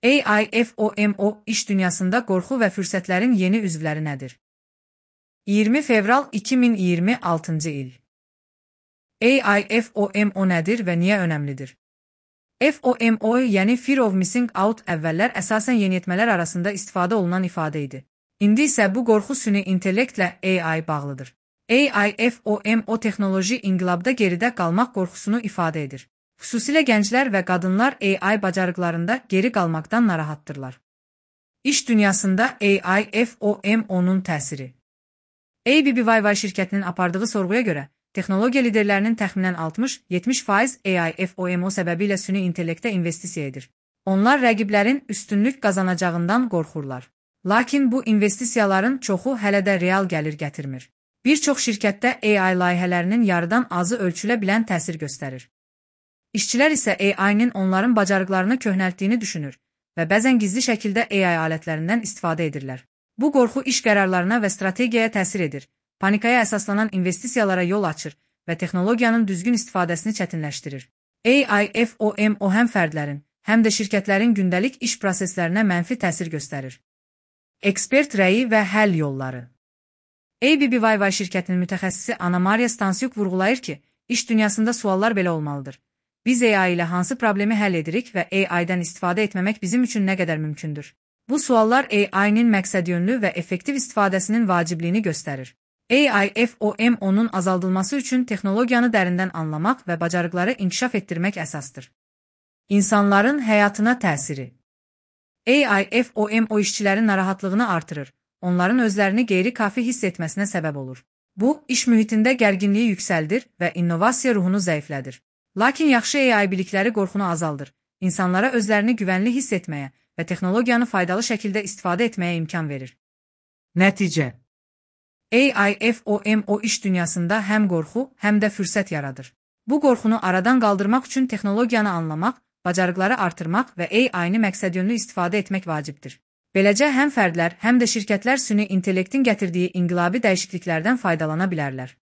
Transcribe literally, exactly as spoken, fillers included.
A I FOMO iş dünyasında qorxu və fürsətlərin yeni üzvləri nədir? iyirmi fevral iki min iyirmi altıncı il. A I FOMO nədir və niyə önəmlidir? FOMO, yəni Fear of Missing Out, əvvəllər əsasən yeniyetmələr arasında istifadə olunan ifadə idi. İndi isə bu qorxu süni intellektlə A I bağlıdır. A I FOMO texnoloji inqilabda geridə qalmaq qorxusunu ifadə edir. Xüsusilə gənclər və qadınlar A I bacarıqlarında geri qalmaqdan narahatdırlar. İş dünyasında A I FOMO'nun təsiri. A B B Y Y şirkətinin apardığı sorğuya görə, texnologiya liderlərinin təxminən altmış yetmiş faiz A I FOMO səbəbilə süni intellektə investisiya edir. Onlar rəqiblərin üstünlük qazanacağından qorxurlar. Lakin bu investisiyaların çoxu hələ də real gəlir gətirmir. Bir çox şirkətdə A I layihələrinin yarıdan azı ölçülə bilən təsir göstərir. İşçilər isə A I-nin onların bacarıqlarını köhnəltdiyini düşünür və bəzən gizli şəkildə A I alətlərindən istifadə edirlər. Bu qorxu iş qərarlarına və strategiyaya təsir edir, panikaya əsaslanan investisiyalara yol açır və texnologiyanın düzgün istifadəsini çətinləşdirir. A I FOMO həm fərdlərin, həm də şirkətlərin gündəlik iş proseslərinə mənfi təsir göstərir. Ekspert rəyi və həll yolları. A B B Y Y şirkətinin mütəxəssisi Ana Maria Stansiuk vurğulayır ki, iş dünyasında suallar belə olmalıdır. Biz A I ilə hansı problemi həll edirik və A I-dən istifadə etməmək bizim üçün nə qədər mümkündür? Bu suallar A I-nin məqsədyönlü və effektiv istifadəsinin vacibliyini göstərir. A I FOMO-nun azaldılması üçün texnologiyanı dərindən anlamaq və bacarıqları inkişaf etdirmək əsasdır. İnsanların həyatına təsiri. A I FOMO işçilərin narahatlığını artırır, onların özlərini qeyri-kafi hiss etməsinə səbəb olur. Bu, iş mühitində gərginliyi yüksəldir və innovasiya ruhunu zəiflədir. Lakin yaxşı A I bilikləri qorxunu azaldır, insanlara özlərini güvənli hiss etməyə və texnologiyanı faydalı şəkildə istifadə etməyə imkan verir. Nəticə: A I FOMO iş dünyasında həm qorxu, həm də fürsət yaradır. Bu qorxunu aradan qaldırmaq üçün texnologiyanı anlamaq, bacarıqları artırmaq və A I-ni məqsədyönlü istifadə etmək vacibdir. Beləcə, həm fərdlər, həm də şirkətlər süni intellektin gətirdiyi inqilabi dəyişikliklərdən faydalana bilərlər.